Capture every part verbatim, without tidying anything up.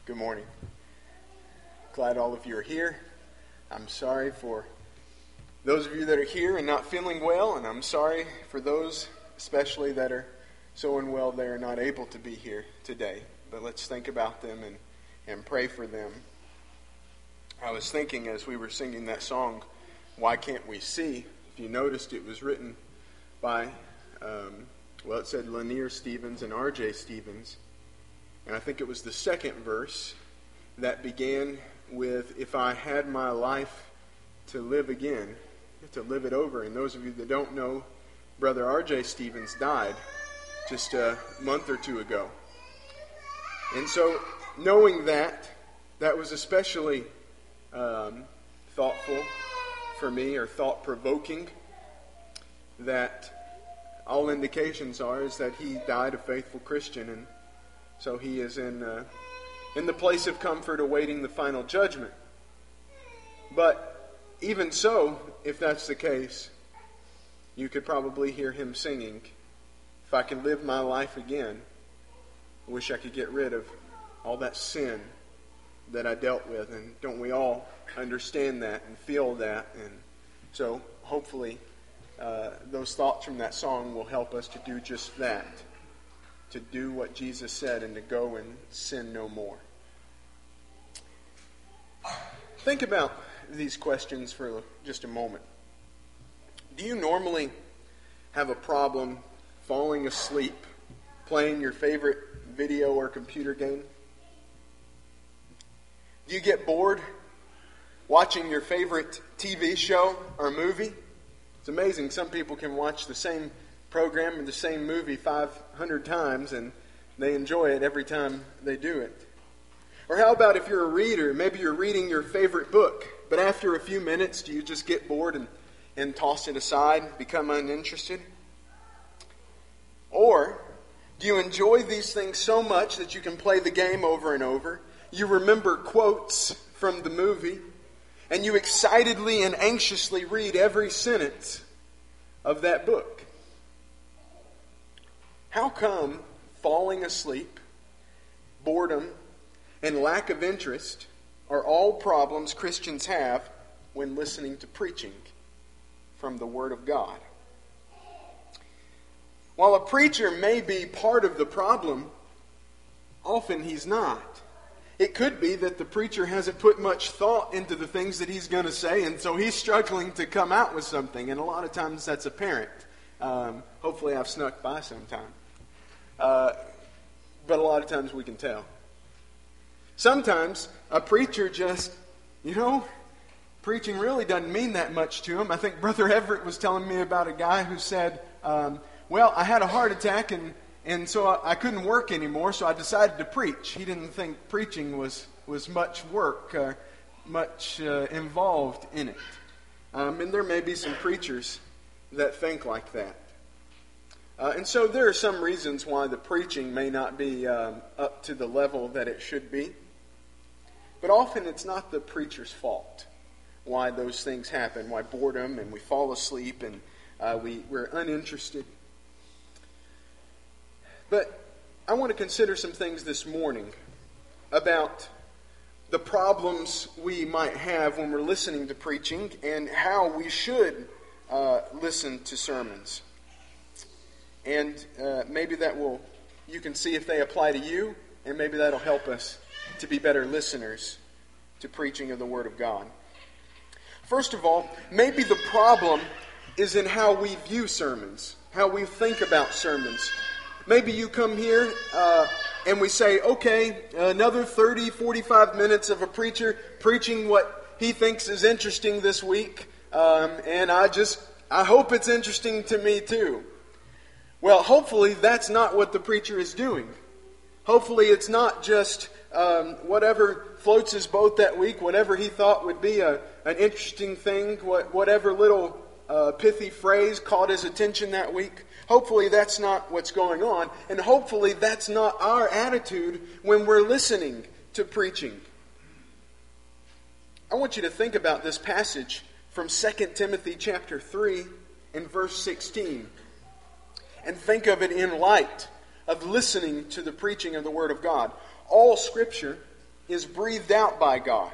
Good morning. Glad all of you are here. I'm sorry for those of you that are here and not feeling well, and I'm sorry for those especially that are so unwell they are not able to be here today. But let's think about them and, and pray for them. I was thinking as we were singing that song, Why Can't We See? If you noticed, it was written by, um, well, it said Lanier Stevens and R J Stevens. And I think it was the second verse that began with, if I had my life to live again, to live it over. And those of you that don't know, Brother R J Stevens died just a month or two ago. And so, knowing that, that was especially um, thoughtful for me, or thought-provoking, that all indications are is that he died a faithful Christian, and so he is in uh, in the place of comfort awaiting the final judgment. But even so, if that's the case, you could probably hear him singing, if I can live my life again, I wish I could get rid of all that sin that I dealt with. And don't we all understand that and feel that? And so hopefully uh, those thoughts from that song will help us to do just that. To do what Jesus said and to go and sin no more. Think about these questions for just a moment. Do you normally have a problem falling asleep playing your favorite video or computer game? Do you get bored watching your favorite T V show or movie? It's amazing. Some people can watch the same program or the same movie five hundred times and they enjoy it every time they do it. Or how about if you're a reader, maybe you're reading your favorite book, but after a few minutes do you just get bored and, and toss it aside, become uninterested? Or do you enjoy these things so much that you can play the game over and over? You remember quotes from the movie and you excitedly and anxiously read every sentence of that book. How come falling asleep, boredom, and lack of interest are all problems Christians have when listening to preaching from the Word of God? While a preacher may be part of the problem, often he's not. It could be that the preacher hasn't put much thought into the things that he's going to say, and so he's struggling to come out with something, and a lot of times that's apparent. Um, hopefully I've snuck by sometime. Uh, but a lot of times we can tell. Sometimes a preacher just, you know, preaching really doesn't mean that much to him. I think Brother Everett was telling me about a guy who said, um, well, I had a heart attack and, and so I, I couldn't work anymore, so I decided to preach. He didn't think preaching was, was much work, uh, much uh, involved in it. Um, and there may be some preachers that think like that. Uh, and so there are some reasons why the preaching may not be um, up to the level that it should be. But often it's not the preacher's fault why those things happen, why boredom and we fall asleep and uh, we, we're uninterested. But I want to consider some things this morning about the problems we might have when we're listening to preaching and how we should uh, listen to sermons. And uh, maybe that will, you can see if they apply to you, and maybe that'll help us to be better listeners to preaching of the Word of God. First of all, maybe the problem is in how we view sermons, how we think about sermons. Maybe you come here uh, and we say, okay, another thirty, forty-five minutes of a preacher preaching what he thinks is interesting this week, um, and I just, I hope it's interesting to me too. Well, hopefully that's not what the preacher is doing. Hopefully it's not just um, whatever floats his boat that week, whatever he thought would be a, an interesting thing, what, whatever little uh, pithy phrase caught his attention that week. Hopefully that's not what's going on, and hopefully that's not our attitude when we're listening to preaching. I want you to think about this passage from Second Timothy chapter three and verse sixteen. And think of it in light of listening to the preaching of the Word of God. All Scripture is breathed out by God.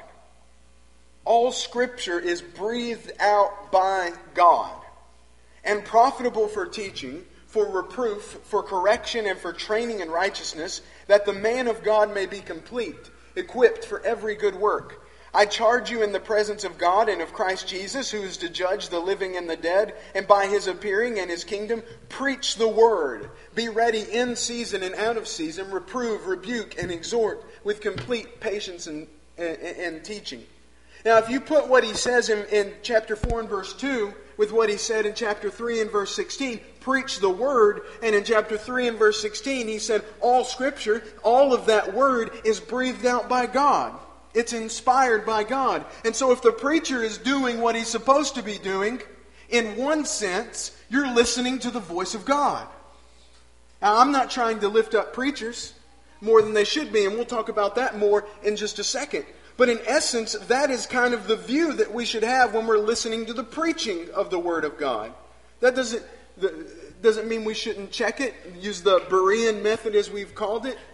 All Scripture is breathed out by God and profitable for teaching, for reproof, for correction, and for training in righteousness, that the man of God may be complete, equipped for every good work. I charge you in the presence of God and of Christ Jesus, who is to judge the living and the dead, and by His appearing and His kingdom, preach the word. Be ready in season and out of season, reprove, rebuke, and exhort with complete patience and, and, and teaching. Now, if you put what he says in, in chapter four and verse two with what he said in chapter three and verse sixteen, preach the word, and in chapter three and verse sixteen he said all Scripture, all of that word is breathed out by God. It's inspired by God. And so if the preacher is doing what he's supposed to be doing, in one sense, you're listening to the voice of God. Now, I'm not trying to lift up preachers more than they should be, and we'll talk about that more in just a second. But in essence, that is kind of the view that we should have when we're listening to the preaching of the Word of God. That doesn't, doesn't mean we shouldn't check it, use the Berean method as we've called it.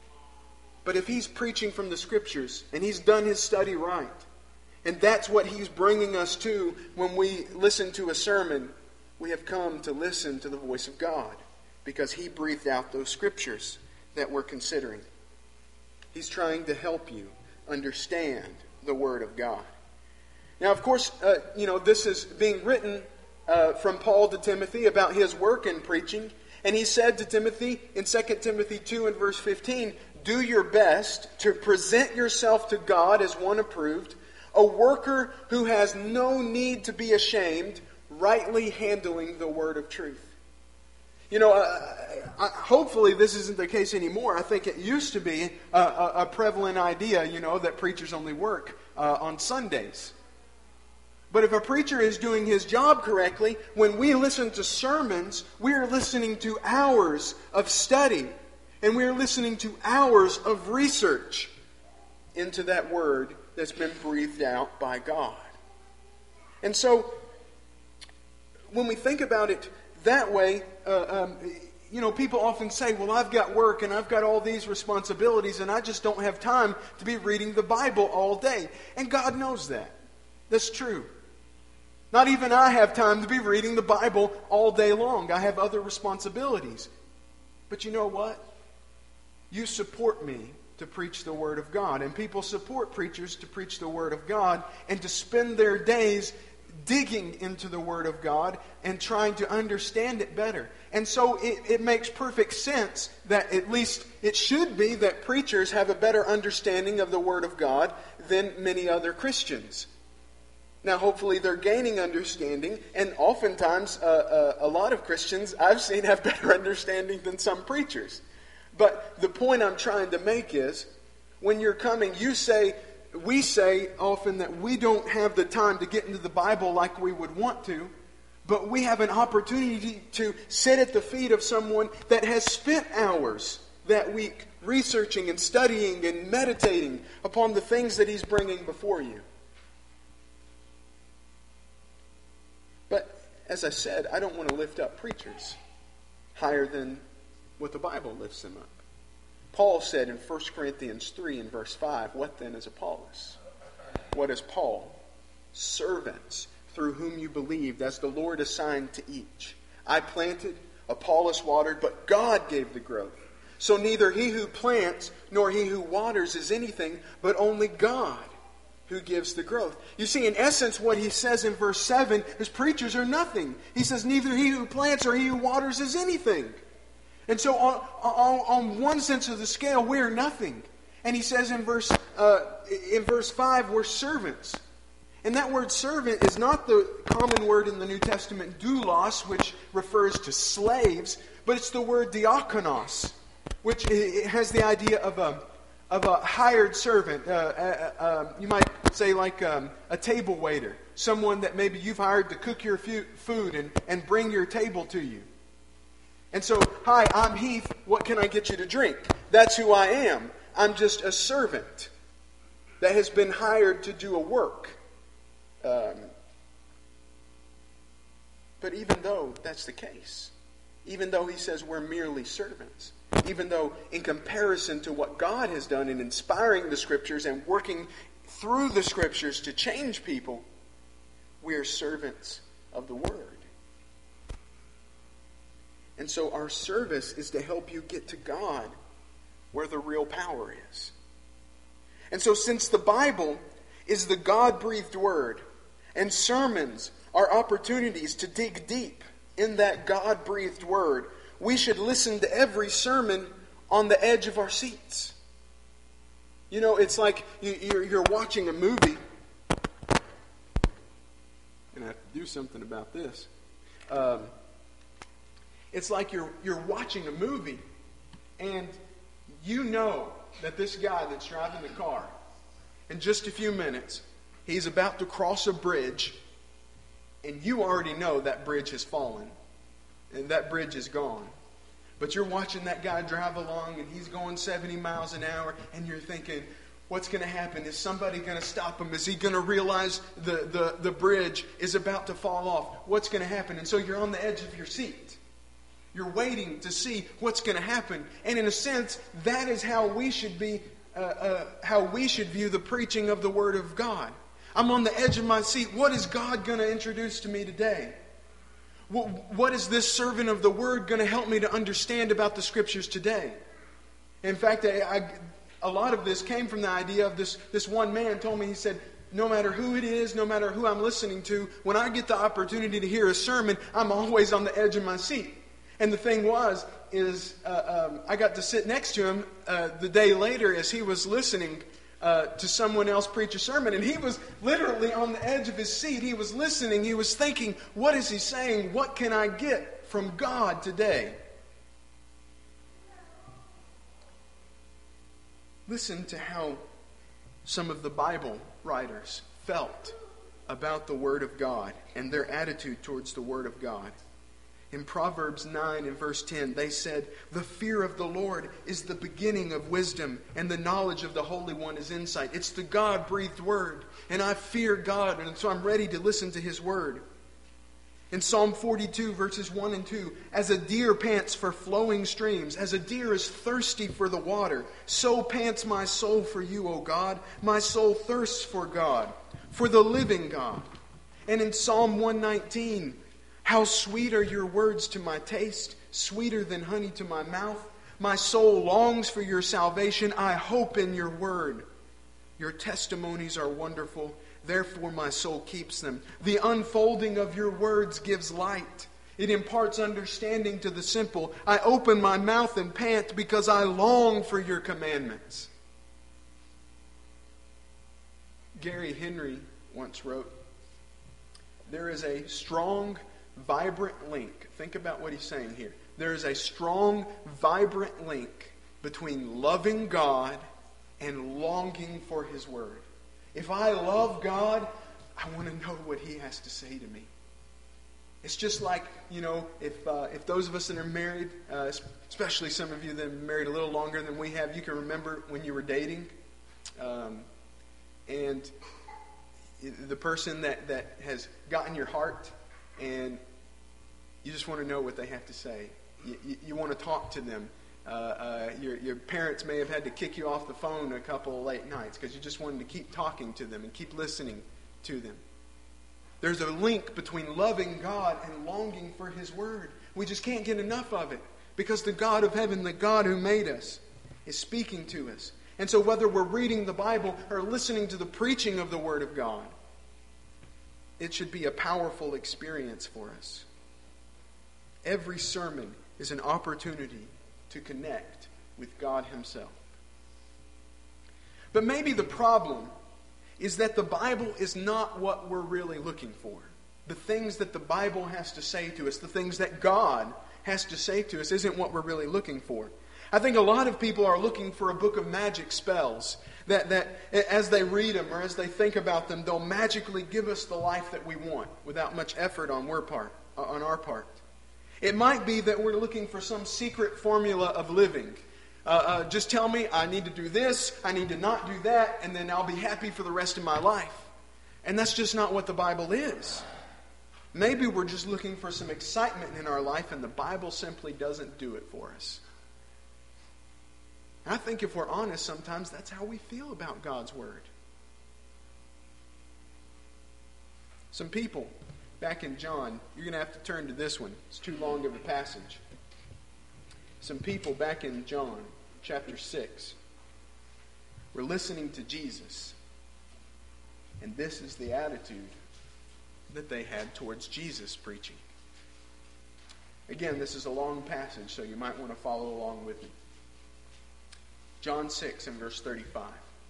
But if he's preaching from the Scriptures, and he's done his study right, and that's what he's bringing us to when we listen to a sermon, we have come to listen to the voice of God, because he breathed out those Scriptures that we're considering. He's trying to help you understand the Word of God. Now, of course, uh, you know, this is being written uh, from Paul to Timothy about his work in preaching. And he said to Timothy in Second Timothy two and verse fifteen, do your best to present yourself to God as one approved, a worker who has no need to be ashamed, rightly handling the word of truth. You know, uh, I, hopefully this isn't the case anymore. I think it used to be a, a, a prevalent idea, you know, that preachers only work uh, on Sundays. But if a preacher is doing his job correctly, when we listen to sermons, we are listening to hours of study. And we are listening to hours of research into that word that's been breathed out by God. And so, when we think about it that way, uh, um, you know, people often say, well, I've got work and I've got all these responsibilities and I just don't have time to be reading the Bible all day. And God knows that. That's true. Not even I have time to be reading the Bible all day long. I have other responsibilities. But you know what? You support me to preach the Word of God. And people support preachers to preach the Word of God and to spend their days digging into the Word of God and trying to understand it better. And so it, it makes perfect sense that at least it should be that preachers have a better understanding of the Word of God than many other Christians. Now, hopefully they're gaining understanding, and oftentimes uh, uh, a lot of Christians I've seen have better understanding than some preachers. But the point I'm trying to make is, when you're coming, you say, we say often that we don't have the time to get into the Bible like we would want to, but we have an opportunity to sit at the feet of someone that has spent hours that week researching and studying and meditating upon the things that he's bringing before you. But, as I said, I don't want to lift up preachers higher than what the Bible lifts them up. Paul said in First Corinthians three and verse five, what then is Apollos? What is Paul? Servants through whom you believed, as the Lord assigned to each. I planted, Apollos watered, but God gave the growth. So neither he who plants nor he who waters is anything, but only God who gives the growth. You see, in essence, what he says in verse seven is preachers are nothing. He says neither he who plants or he who waters is anything. And so on, on, on one sense of the scale, we're nothing. And he says in verse uh, in verse five, we're servants. And that word servant is not the common word in the New Testament, doulos, which refers to slaves, but it's the word diakonos, which has the idea of a, of a hired servant. Uh, uh, uh, you might say like um, a table waiter, someone that maybe you've hired to cook your food and, and bring your table to you. And so, hi, I'm Heath. What can I get you to drink? That's who I am. I'm just a servant that has been hired to do a work. Um, but even though that's the case, even though he says we're merely servants. Even though in comparison to what God has done in inspiring the Scriptures and working through the Scriptures to change people, we are servants of the Word. And so our service is to help you get to God where the real power is. And so since the Bible is the God-breathed Word, and sermons are opportunities to dig deep in that God-breathed Word, we should listen to every sermon on the edge of our seats. You know, it's like you, you're, you're watching a movie. I'm going to have to do something about this. Um, it's like you're you're watching a movie, and you know that this guy that's driving the car, in just a few minutes, he's about to cross a bridge, and you already know that bridge has fallen. And that bridge is gone. But you're watching that guy drive along and he's going seventy miles an hour and you're thinking, what's going to happen? Is somebody going to stop him? Is he going to realize the, the, the bridge is about to fall off? What's going to happen? And so you're on the edge of your seat. You're waiting to see what's going to happen. And in a sense, that is how we should be, uh, uh, how we should view the preaching of the Word of God. I'm on the edge of my seat. What is God going to introduce to me today? What is this servant of the Word going to help me to understand about the Scriptures today? In fact, I, I, a lot of this came from the idea of this, this one man told me, he said, no matter who it is, no matter who I'm listening to, when I get the opportunity to hear a sermon, I'm always on the edge of my seat. And the thing was, is uh, um, I got to sit next to him uh, the day later as he was listening Uh, to someone else preach a sermon. And he was literally on the edge of his seat. He was listening. He was thinking, what is he saying? What can I get from God today? Listen to how some of the Bible writers felt about the Word of God and their attitude towards the Word of God. In Proverbs nine and verse ten, they said, the fear of the Lord is the beginning of wisdom, and the knowledge of the Holy One is insight. It's the God-breathed Word, and I fear God, and so I'm ready to listen to His Word. In Psalm forty-two, verses one and two, as a deer pants for flowing streams, as a deer is thirsty for the water, so pants my soul for you, O God. My soul thirsts for God, for the living God. And in Psalm one nineteen, how sweet are your words to my taste, sweeter than honey to my mouth. My soul longs for your salvation. I hope in your word. Your testimonies are wonderful. Therefore my soul keeps them. The unfolding of your words gives light. It imparts understanding to the simple. I open my mouth and pant because I long for your commandments. Gary Henry once wrote, there is a strong, vibrant link. Think about what he's saying here. There is a strong, vibrant link between loving God and longing for His Word. If I love God, I want to know what He has to say to me. It's just like, you know, if uh, if those of us that are married, uh, especially some of you that have been married a little longer than we have, you can remember when you were dating. Um, and the person that, that has gotten your heart, and you just want to know what they have to say. You, you, you want to talk to them. Uh, uh, your, your parents may have had to kick you off the phone a couple of late nights because you just wanted to keep talking to them and keep listening to them. There's a link between loving God and longing for His Word. We just can't get enough of it because the God of heaven, the God who made us, is speaking to us. And so whether we're reading the Bible or listening to the preaching of the Word of God, it should be a powerful experience for us. Every sermon is an opportunity to connect with God Himself. But maybe the problem is that the Bible is not what we're really looking for. The things that the Bible has to say to us, the things that God has to say to us, isn't what we're really looking for. I think a lot of people are looking for a book of magic spells that, that as they read them or as they think about them, they'll magically give us the life that we want without much effort on our part. On our part. It might be that we're looking for some secret formula of living. Uh, uh, just tell me, I need to do this, I need to not do that, and then I'll be happy for the rest of my life. And that's just not what the Bible is. Maybe we're just looking for some excitement in our life and the Bible simply doesn't do it for us. And I think if we're honest, sometimes that's how we feel about God's Word. Some people back in John, you're going to have to turn to this one. It's too long of a passage. Some people back in John chapter six were listening to Jesus. And this is the attitude that they had towards Jesus preaching. Again, this is a long passage, so you might want to follow along with me. John six and verse thirty-five.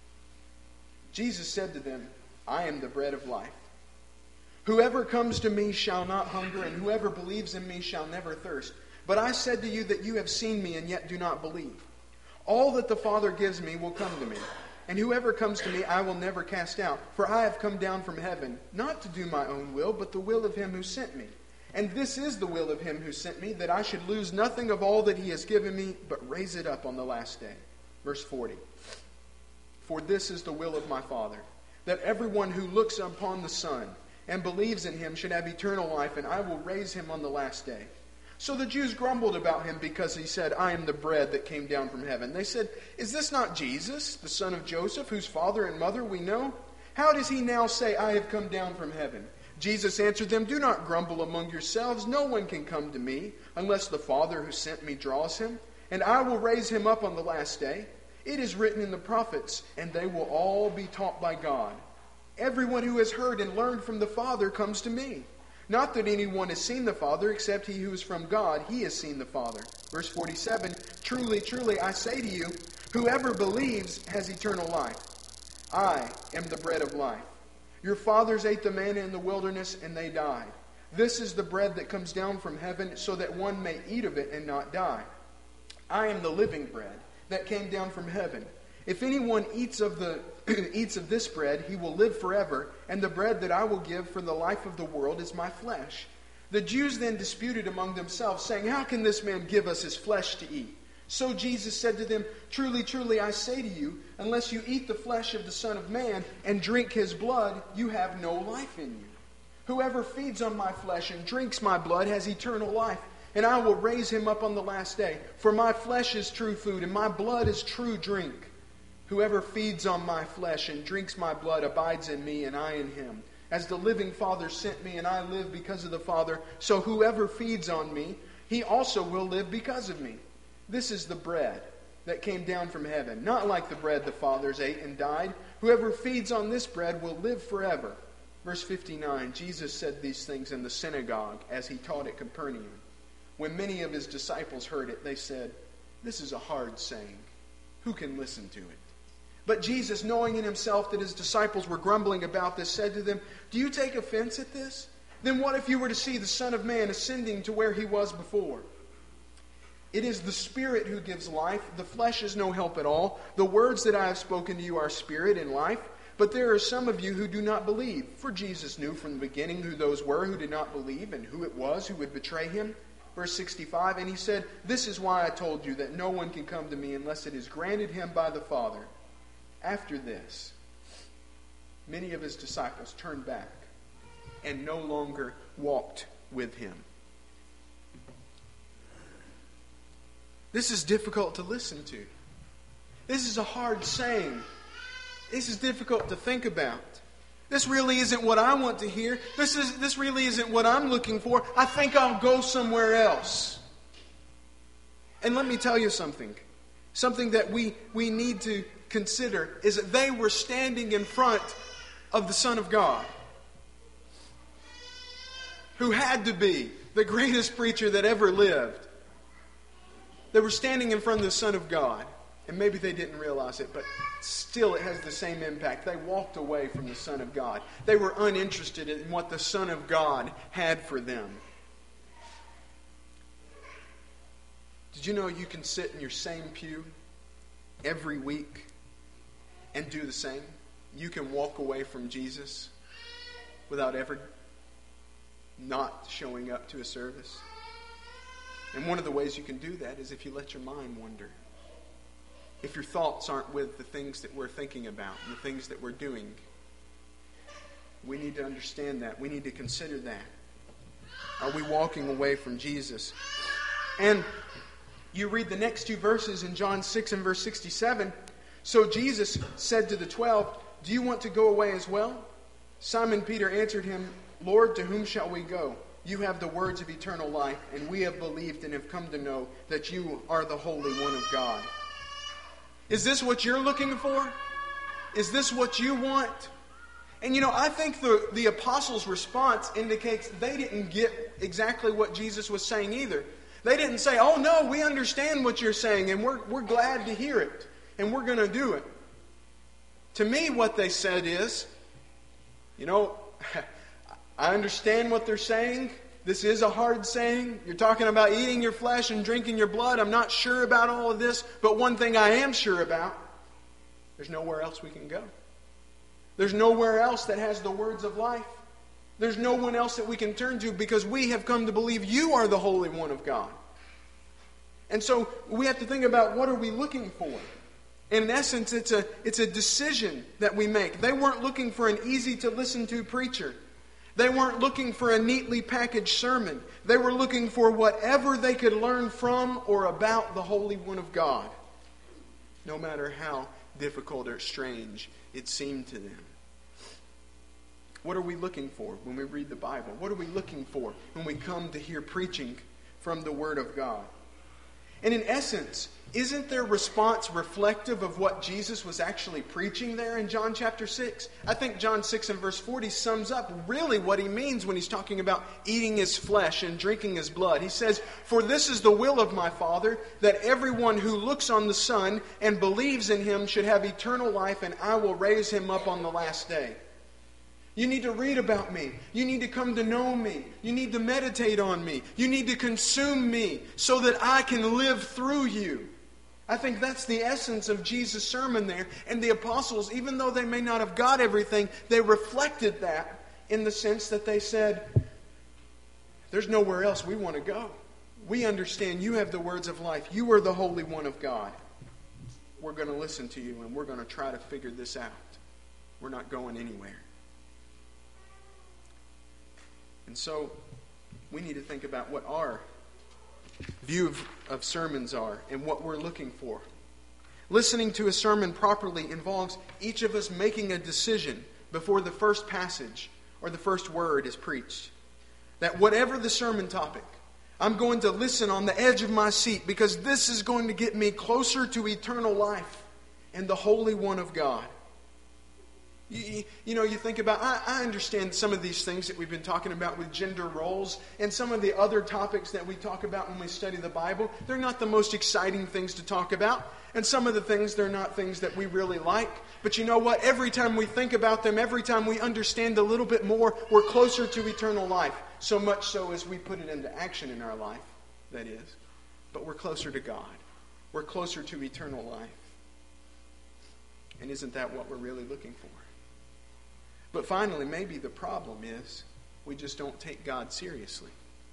Jesus said to them, I am the bread of life. Whoever comes to me shall not hunger, and whoever believes in me shall never thirst. But I said to you that you have seen me and yet do not believe. All that the Father gives me will come to me, and whoever comes to me I will never cast out. For I have come down from heaven, not to do my own will, but the will of him who sent me. And this is the will of him who sent me, that I should lose nothing of all that he has given me, but raise it up on the last day. Verse forty. For this is the will of my Father, that everyone who looks upon the Son and believes in him should have eternal life, and I will raise him on the last day. So the Jews grumbled about him because he said, I am the bread that came down from heaven. They said, is this not Jesus, the son of Joseph, whose father and mother we know? How does he now say, I have come down from heaven? Jesus answered them, do not grumble among yourselves. No one can come to me unless the Father who sent me draws him, and I will raise him up on the last day. It is written in the prophets, and they will all be taught by God. Everyone who has heard and learned from the Father comes to me. Not that anyone has seen the Father, except he who is from God, he has seen the Father. Verse forty-seven, truly, truly, I say to you, whoever believes has eternal life. I am the bread of life. Your fathers ate the manna in the wilderness, and they died. This is the bread that comes down from heaven, so that one may eat of it and not die. I am the living bread that came down from heaven. If anyone eats of the eats of this bread, he will live forever, and the bread that I will give for the life of the world is my flesh. The Jews then disputed among themselves, saying, how can this man give us his flesh to eat? So Jesus said to them, truly, truly, I say to you, unless you eat the flesh of the Son of Man and drink his blood, you have no life in you. Whoever feeds on my flesh and drinks my blood has eternal life, and I will raise him up on the last day. For my flesh is true food, and my blood is true drink. Whoever feeds on my flesh and drinks my blood abides in me, and I in him. As the living Father sent me, and I live because of the Father, so whoever feeds on me, he also will live because of me. This is the bread that came down from heaven, not like the bread the fathers ate and died. Whoever feeds on this bread will live forever. Verse fifty-nine, Jesus said these things in the synagogue as he taught at Capernaum. When many of his disciples heard it, they said, this is a hard saying. Who can listen to it? But Jesus, knowing in himself that his disciples were grumbling about this, said to them, do you take offense at this? Then what if you were to see the Son of Man ascending to where he was before? It is the Spirit who gives life. The flesh is no help at all. The words that I have spoken to you are spirit and life. But there are some of you who do not believe. For Jesus knew from the beginning who those were who did not believe and who it was who would betray him. Verse sixty-five, and he said, this is why I told you that no one can come to me unless it is granted him by the Father. After this, many of his disciples turned back and no longer walked with him. This is difficult to listen to. This is a hard saying. This is difficult to think about. This really isn't what I want to hear. This is this really isn't what I'm looking for. I think I'll go somewhere else. And let me tell you something. Something that we, we need to consider is that they were standing in front of the Son of God, who had to be the greatest preacher that ever lived. They were standing in front of the Son of God, and maybe they didn't realize it, but still it has the same impact. They walked away from the Son of God. They were uninterested in what the Son of God had for them. Did you know you can sit in your same pew every week and do the same? You can walk away from Jesus without ever not showing up to a service. And one of the ways you can do that is if you let your mind wander. If your thoughts aren't with the things that we're thinking about and the things that we're doing. We need to understand that. We need to consider that. Are we walking away from Jesus? And you read the next two verses in John six and verse sixty-seven. So Jesus said to the twelve, "Do you want to go away as well?" Simon Peter answered him, "Lord, to whom shall we go? You have the words of eternal life, and we have believed and have come to know that you are the Holy One of God." Is this what you're looking for? Is this what you want? And you know, I think the, the apostles' response indicates they didn't get exactly what Jesus was saying either. They didn't say, "Oh no, we understand what you're saying and we're, we're glad to hear it and we're going to do it." To me, what they said is, you know, I understand what they're saying. This is a hard saying. You're talking about eating your flesh and drinking your blood. I'm not sure about all of this, but one thing I am sure about, there's nowhere else we can go. There's nowhere else that has the words of life. There's no one else that we can turn to because we have come to believe you are the Holy One of God. And so we have to think about, what are we looking for? In essence, it's a, it's a decision that we make. They weren't looking for an easy-to-listen-to preacher. They weren't looking for a neatly packaged sermon. They were looking for whatever they could learn from or about the Holy One of God, no matter how difficult or strange it seemed to them. What are we looking for when we read the Bible? What are we looking for when we come to hear preaching from the Word of God? And in essence, isn't their response reflective of what Jesus was actually preaching there in John chapter six? I think John six and verse forty sums up really what he means when he's talking about eating his flesh and drinking his blood. He says, "For this is the will of my Father, that everyone who looks on the Son and believes in him should have eternal life, and I will raise him up on the last day." You need to read about me. You need to come to know me. You need to meditate on me. You need to consume me so that I can live through you. I think that's the essence of Jesus' sermon there. And the apostles, even though they may not have got everything, they reflected that in the sense that they said, there's nowhere else we want to go. We understand you have the words of life. You are the Holy One of God. We're going to listen to you and we're going to try to figure this out. We're not going anywhere. And so we need to think about what our view of, of sermons are and what we're looking for. Listening to a sermon properly involves each of us making a decision before the first passage or the first word is preached. That whatever the sermon topic, I'm going to listen on the edge of my seat because this is going to get me closer to eternal life and the Holy One of God. You, you know, you think about, I, I understand some of these things that we've been talking about with gender roles and some of the other topics that we talk about when we study the Bible. They're not the most exciting things to talk about. And some of the things, they're not things that we really like. But you know what? Every time we think about them, every time we understand a little bit more, we're closer to eternal life. So much so as we put it into action in our life, that is. But we're closer to God. We're closer to eternal life. And isn't that what we're really looking for? But finally, maybe the problem is we just don't take God seriously.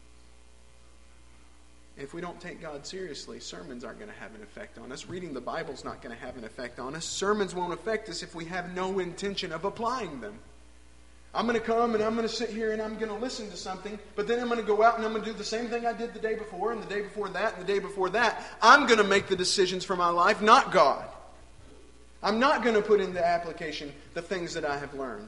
If we don't take God seriously, sermons aren't going to have an effect on us. Reading the Bible is not going to have an effect on us. Sermons won't affect us if we have no intention of applying them. I'm going to come and I'm going to sit here and I'm going to listen to something, but then I'm going to go out and I'm going to do the same thing I did the day before and the day before that and the day before that. I'm going to make the decisions for my life, not God. I'm not going to put into application the things that I have learned.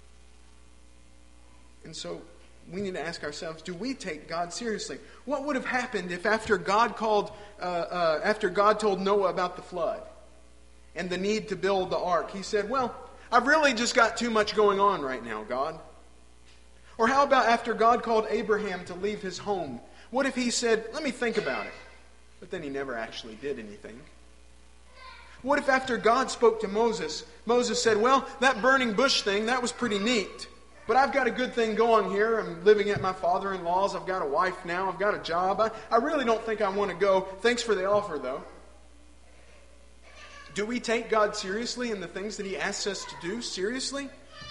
And so we need to ask ourselves, do we take God seriously? What would have happened if after God called, uh, uh, after God told Noah about the flood and the need to build the ark, he said, well, I've really just got too much going on right now, God. Or how about after God called Abraham to leave his home? What if he said, let me think about it? But then he never actually did anything. What if after God spoke to Moses, Moses said, well, that burning bush thing, that was pretty neat. But I've got a good thing going here. I'm living at my father-in-law's. I've got a wife now. I've got a job. I, I really don't think I want to go. Thanks for the offer, though. Do we take God seriously and the things that He asks us to do seriously?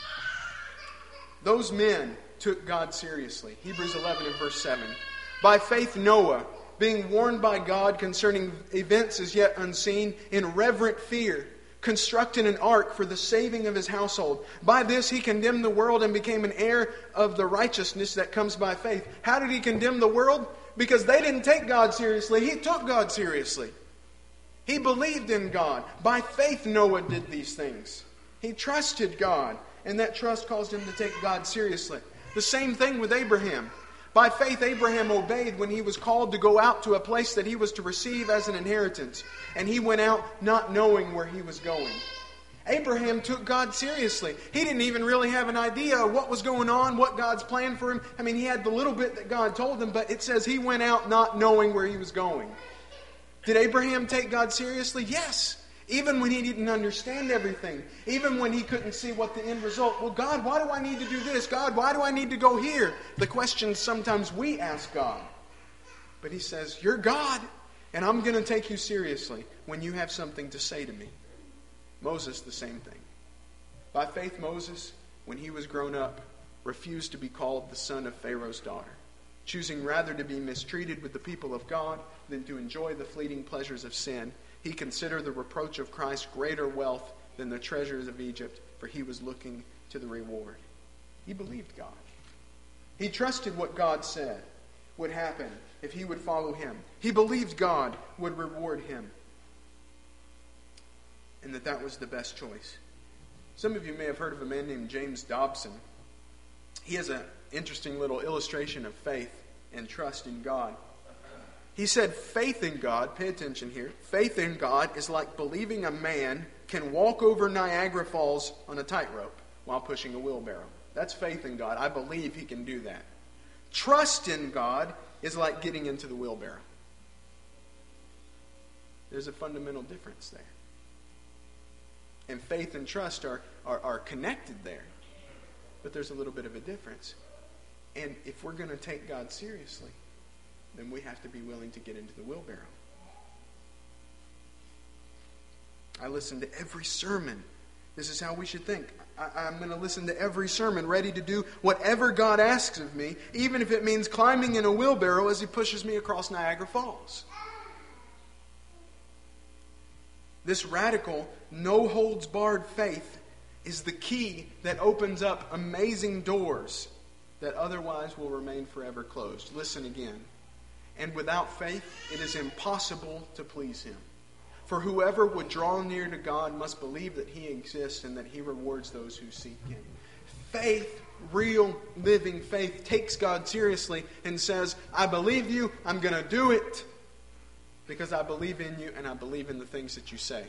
Those men took God seriously. Hebrews eleven and verse seven. By faith Noah, being warned by God concerning events as yet unseen, in reverent fear, constructed an ark for the saving of his household. By this he condemned the world and became an heir of the righteousness that comes by faith. How did he condemn the world? Because they didn't take God seriously. He took God seriously. He believed in God. By faith Noah did these things. He trusted God, and that trust caused him to take God seriously. The same thing with Abraham. By faith, Abraham obeyed when he was called to go out to a place that he was to receive as an inheritance. And he went out not knowing where he was going. Abraham took God seriously. He didn't even really have an idea of what was going on, what God's plan for him. I mean, he had the little bit that God told him, but it says he went out not knowing where he was going. Did Abraham take God seriously? Yes. Even when he didn't understand everything. Even when he couldn't see what the end result. Well, God, why do I need to do this? God, why do I need to go here? The questions sometimes we ask God. But he says, you're God, and I'm going to take you seriously when you have something to say to me. Moses, the same thing. By faith, Moses, when he was grown up, refused to be called the son of Pharaoh's daughter, choosing rather to be mistreated with the people of God than to enjoy the fleeting pleasures of sin. He considered the reproach of Christ greater wealth than the treasures of Egypt, for he was looking to the reward. He believed God. He trusted what God said would happen if he would follow him. He believed God would reward him, and that that was the best choice. Some of you may have heard of a man named James Dobson. He has an interesting little illustration of faith and trust in God. He said, faith in God, pay attention here, faith in God is like believing a man can walk over Niagara Falls on a tightrope while pushing a wheelbarrow. That's faith in God. I believe he can do that. Trust in God is like getting into the wheelbarrow. There's a fundamental difference there. And faith and trust are, are, are connected there. But there's a little bit of a difference. And if we're going to take God seriously, then we have to be willing to get into the wheelbarrow. I listen to every sermon. This is how we should think. I, I'm going to listen to every sermon, ready to do whatever God asks of me, even if it means climbing in a wheelbarrow as he pushes me across Niagara Falls. This radical, no-holds-barred faith is the key that opens up amazing doors that otherwise will remain forever closed. Listen again. And without faith, it is impossible to please him. For whoever would draw near to God must believe that he exists and that he rewards those who seek him. Faith, real living faith, takes God seriously and says, I believe you, I'm going to do it because I believe in you and I believe in the things that you say.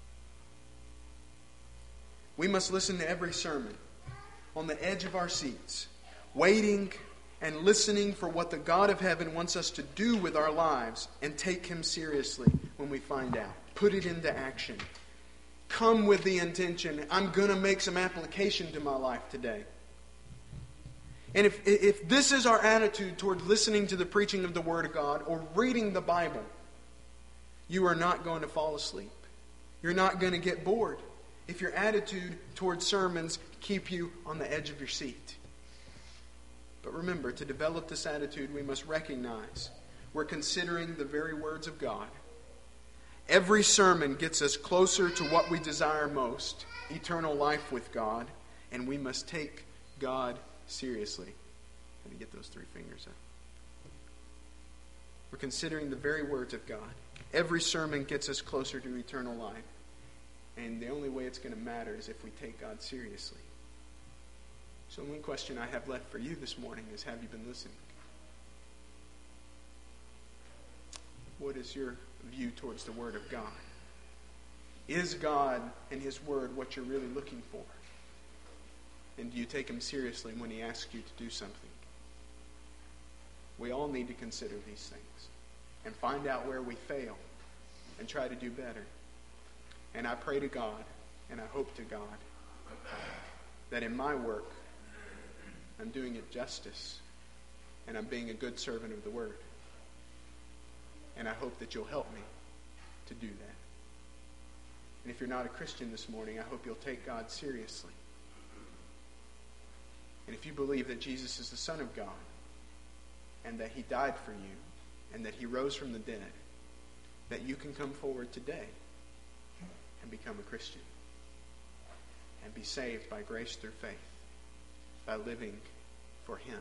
We must listen to every sermon on the edge of our seats, waiting and listening for what the God of heaven wants us to do with our lives, and take him seriously when we find out. Put it into action. Come with the intention, I'm going to make some application to my life today. And if, if this is our attitude toward listening to the preaching of the Word of God or reading the Bible, you are not going to fall asleep. You're not going to get bored if your attitude toward sermons keep you on the edge of your seat. But remember, to develop this attitude, we must recognize we're considering the very words of God. Every sermon gets us closer to what we desire most, eternal life with God, and we must take God seriously. Let me get those three fingers up. We're considering the very words of God. Every sermon gets us closer to eternal life, and the only way it's going to matter is if we take God seriously. So one question I have left for you this morning is, have you been listening? What is your view towards the Word of God? Is God and His Word what you're really looking for? And do you take Him seriously when He asks you to do something? We all need to consider these things and find out where we fail and try to do better. And I pray to God, and I hope to God, that in my work, I'm doing it justice, and I'm being a good servant of the Word. And I hope that you'll help me to do that. And if you're not a Christian this morning, I hope you'll take God seriously. And if you believe that Jesus is the Son of God, and that He died for you, and that He rose from the dead, that you can come forward today and become a Christian and be saved by grace through faith, by living for Him.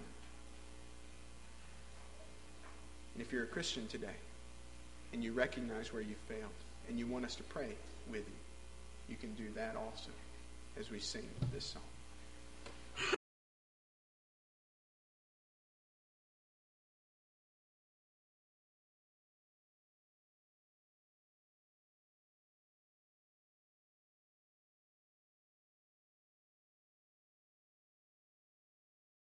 And if you're a Christian today and you recognize where you've failed and you want us to pray with you, you can do that also as we sing this song.